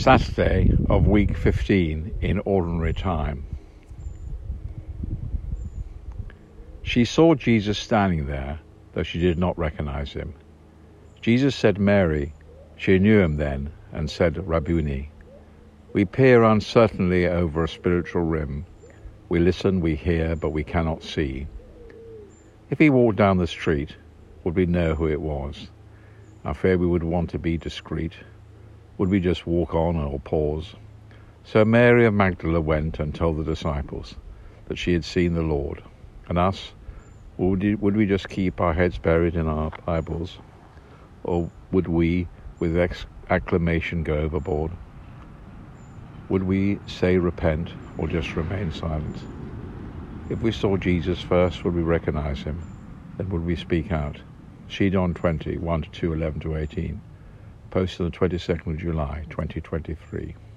Saturday of week 15 in ordinary time. She saw Jesus standing there, though she did not recognize him. Jesus said, "Mary." She knew him then and said, "Rabboni." We peer uncertainly over a spiritual rim. We listen, we hear, but we cannot see. If he walked down the street, would we know who it was? I fear we would want to be discreet. Would we just walk on or pause? So Mary of Magdala went and told the disciples that she had seen the Lord. And us, would we just keep our heads buried in our Bibles? Or would we, with acclamation, go overboard? Would we say repent or just remain silent? If we saw Jesus first, would we recognize him? Then would we speak out? Shidon 20, 1-2, 11-18. Posted on the 22nd of July, 2023.